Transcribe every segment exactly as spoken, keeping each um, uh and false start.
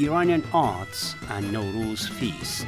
Iranian arts and Nowruz feast.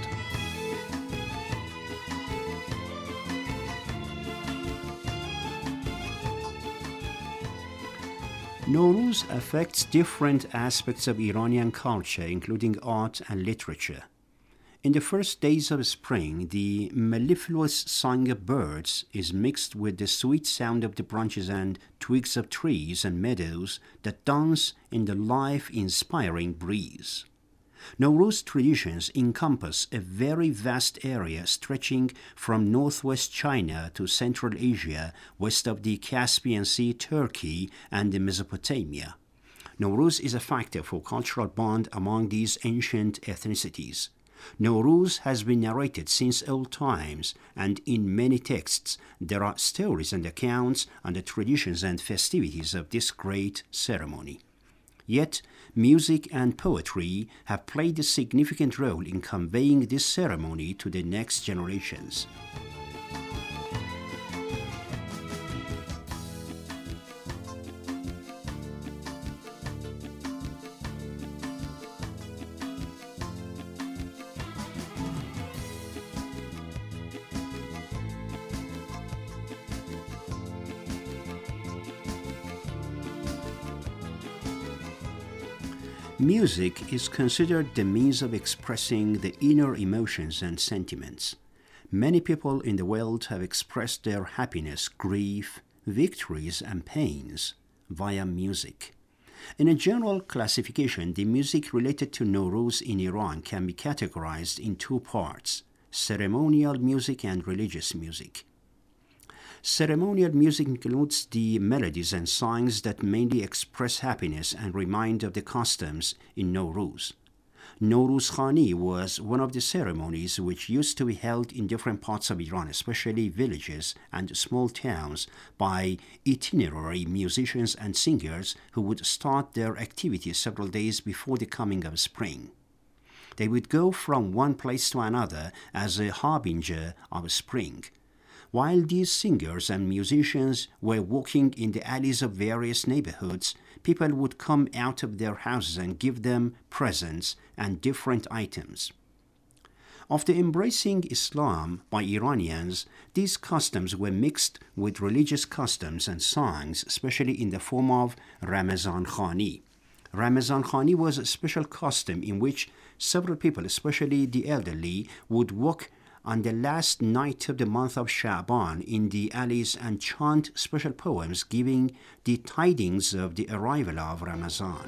Nowruz affects different aspects of Iranian culture, including art and literature. In the first days of spring, the mellifluous song of birds is mixed with the sweet sound of the branches and twigs of trees and meadows that dance in the life-inspiring breeze. Nowruz traditions encompass a very vast area stretching from northwest China to Central Asia, west of the Caspian Sea, Turkey, and Mesopotamia. Nowruz is a factor for cultural bond among these ancient ethnicities. Nowruz has been narrated since old times, and in many texts there are stories and accounts on the traditions and festivities of this great ceremony. Yet, music and poetry have played a significant role in conveying this ceremony to the next generations. Music is considered the means of expressing the inner emotions and sentiments. Many people in the world have expressed their happiness, grief, victories, and pains via music. In a general classification, the music related to Nowruz in Iran can be categorized in two parts: ceremonial music and religious music. Ceremonial music includes the melodies and songs that mainly express happiness and remind of the customs in Nowruz. Nowruz Khani was one of the ceremonies which used to be held in different parts of Iran, especially villages and small towns, by itinerary musicians and singers who would start their activities several days before the coming of spring. They would go from one place to another as a harbinger of spring. While these singers and musicians were walking in the alleys of various neighborhoods, people would come out of their houses and give them presents and different items. After embracing Islam by Iranians, these customs were mixed with religious customs and songs, especially in the form of Ramazan Khani. Ramazan Khani was a special custom in which several people, especially the elderly, would walk on the last night of the month of Sha'ban in the alleys and chant special poems giving the tidings of the arrival of Ramadan.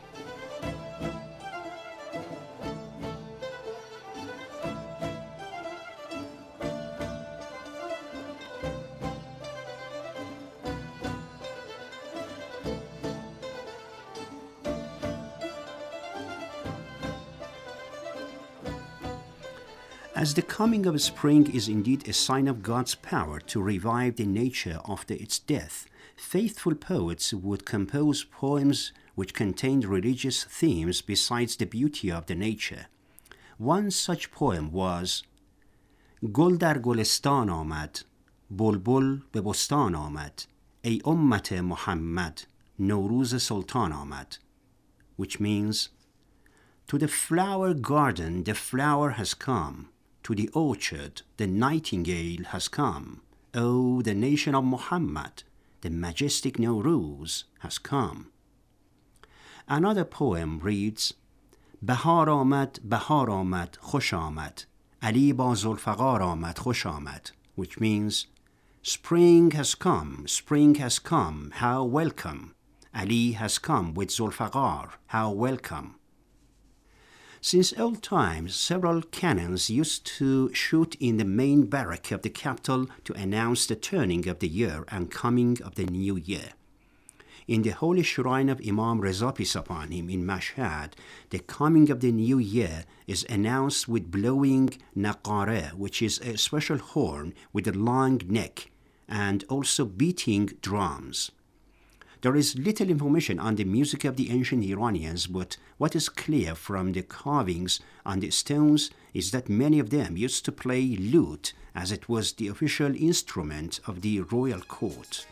As the coming of spring is indeed a sign of God's power to revive the nature after its death, faithful poets would compose poems which contained religious themes besides the beauty of the nature. One such poem was گل در گلستان آمد بلبل به بستان آمد ای امت محمد نوروز سلطان آمد, which means, to the flower garden the flower has come, to the orchard the nightingale has come, O the nation of Muhammad, the majestic Nowruz has come. Another poem reads, بهار آمد بهار آمد خوش آمد علی با ذوالفقار آمد خوش آمد, which means, spring has come, spring has come, how welcome. Ali has come with Zulfaqar, how welcome. Since old times, several cannons used to shoot in the main barrack of the capital to announce the turning of the year and coming of the new year. In the holy shrine of Imam Reza peace upon him in Mashhad, the coming of the new year is announced with blowing naqare, which is a special horn with a long neck, and also beating drums. There is little information on the music of the ancient Iranians, but what is clear from the carvings on the stones is that many of them used to play lute, as it was the official instrument of the royal court.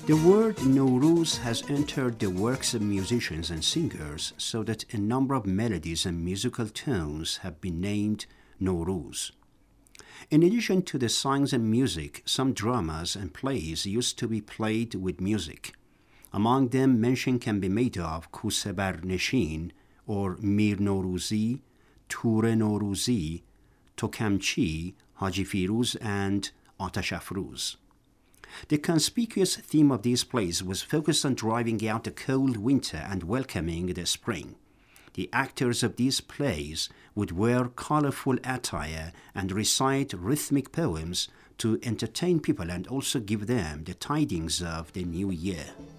The word Nowruz has entered the works of musicians and singers so that a number of melodies and musical tones have been named Nowruz. In addition to the songs and music, some dramas and plays used to be played with music. Among them, mention can be made of Kusebar Neshin or Mir Nowruzi, Ture Nowruzi, Tokamchi, Haji Firuz, and Atash Afruz. The conspicuous theme of these plays was focused on driving out the cold winter and welcoming the spring. The actors of these plays would wear colorful attire and recite rhythmic poems to entertain people and also give them the tidings of the new year.